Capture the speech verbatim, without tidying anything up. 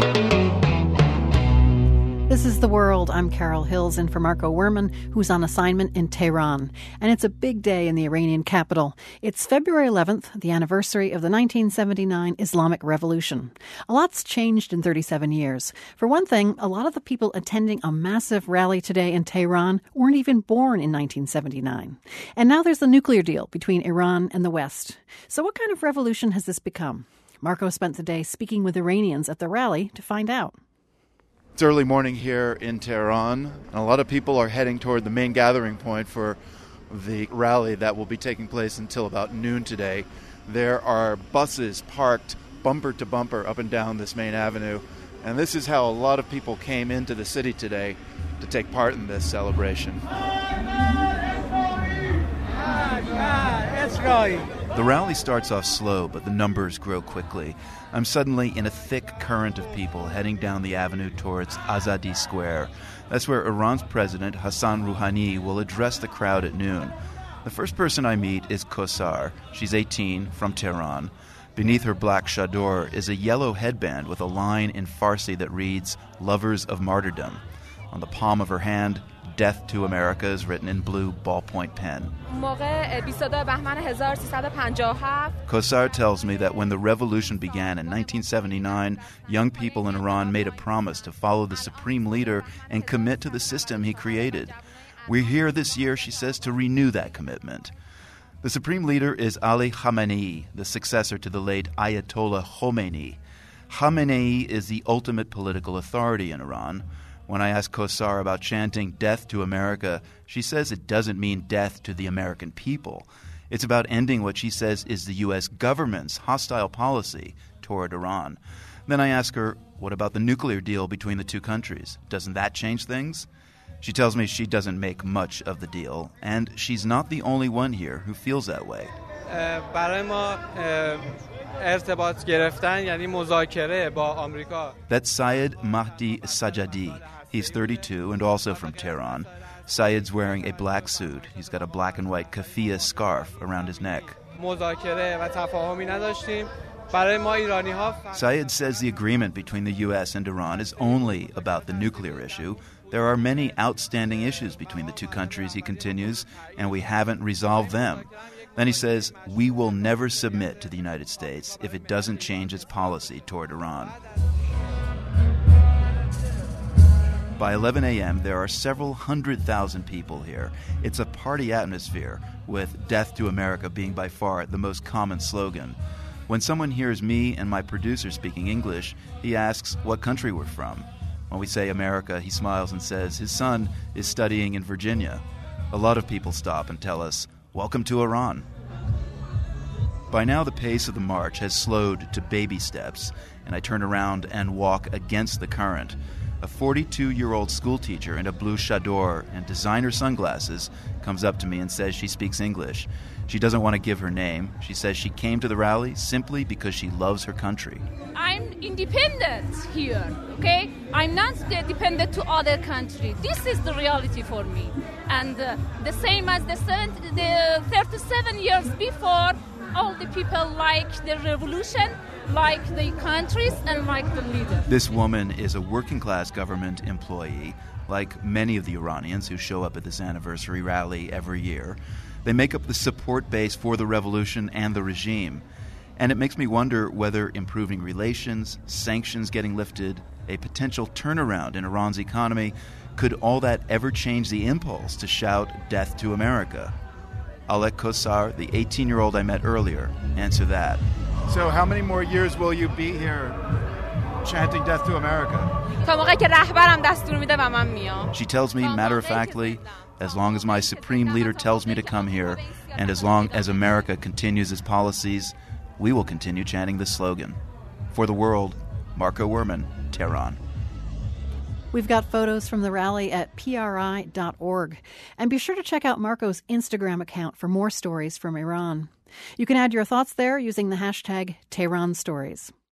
This is The World. I'm Carol Hills in for Marco Werman, who's on assignment in Tehran. And it's a big day in the Iranian capital. It's February eleventh, the anniversary of the nineteen seventy-nine Islamic Revolution. A lot's changed in thirty-seven years. For one thing, a lot of the people attending a massive rally today in Tehran weren't even born in nineteen seventy-nine. And now there's the nuclear deal between Iran and the West. So what kind of revolution has this become? Marco spent the day speaking with Iranians at the rally to find out. It's early morning here in Tehran, and a lot of people are heading toward the main gathering point for the rally that will be taking place until about noon today. There are buses parked bumper to bumper up and down this main avenue, and this is how a lot of people came into the city today to take part in this celebration. The rally starts off slow, but the numbers grow quickly. I'm suddenly in a thick current of people heading down the avenue towards Azadi Square. That's where Iran's president, Hassan Rouhani, will address the crowd at noon. The first person I meet is Kosar. She's eighteen, from Tehran. Beneath her black chador is a yellow headband with a line in Farsi that reads, "Lovers of Martyrdom." On the palm of her hand, "Death to America" is written in blue ballpoint pen. Kosar tells me that when the revolution began in nineteen seventy-nine, young people in Iran made a promise to follow the supreme leader and commit to the system he created. We're here this year, she says, to renew that commitment. The supreme leader is Ali Khamenei, the successor to the late Ayatollah Khomeini. Khamenei is the ultimate political authority in Iran. When I ask Kosar about chanting "Death to America," she says it doesn't mean death to the American people. It's about ending what she says is the U S government's hostile policy toward Iran. Then I ask her, what about the nuclear deal between the two countries? Doesn't that change things? She tells me she doesn't make much of the deal, and she's not the only one here who feels that way. That's Syed Mahdi Sajadi. He's thirty-two and also from Tehran. Syed's wearing a black suit. He's got a black and white keffiyeh scarf around his neck. Syed says the agreement between the U S and Iran is only about the nuclear issue. There are many outstanding issues between the two countries, he continues, and we haven't resolved them. Then he says, we will never submit to the United States if it doesn't change its policy toward Iran. By eleven a.m., there are several hundred thousand people here. It's a party atmosphere, with "Death to America" being by far the most common slogan. When someone hears me and my producer speaking English, he asks what country we're from. When we say America, he smiles and says his son is studying in Virginia. A lot of people stop and tell us, "Welcome to Iran." By now, the pace of the march has slowed to baby steps, and I turn around and walk against the current. A forty-two-year-old schoolteacher in a blue chador and designer sunglasses comes up to me and says she speaks English. She doesn't want to give her name. She says she came to the rally simply because she loves her country. I'm independent here, okay? I'm not dependent to other countries. This is the reality for me. And uh, the same as the, seven, the thirty-seven years before, all the people like the revolution, like the countries, and like the leader. This woman is a working-class government employee, like many of the Iranians who show up at this anniversary rally every year. They make up the support base for the revolution and the regime. And it makes me wonder whether improving relations, sanctions getting lifted, a potential turnaround in Iran's economy, could all that ever change the impulse to shout "Death to America"? I'll let Kosar, the eighteen-year-old I met earlier, answer that. So how many more years will you be here chanting "Death to America"? She tells me matter-of-factly, as long as my supreme leader tells me to come here, and as long as America continues its policies, we will continue chanting this slogan. For The World, Marco Werman, Tehran. We've got photos from the rally at P R I dot org. And be sure to check out Marco's Instagram account for more stories from Iran. You can add your thoughts there using the hashtag Tehran Stories.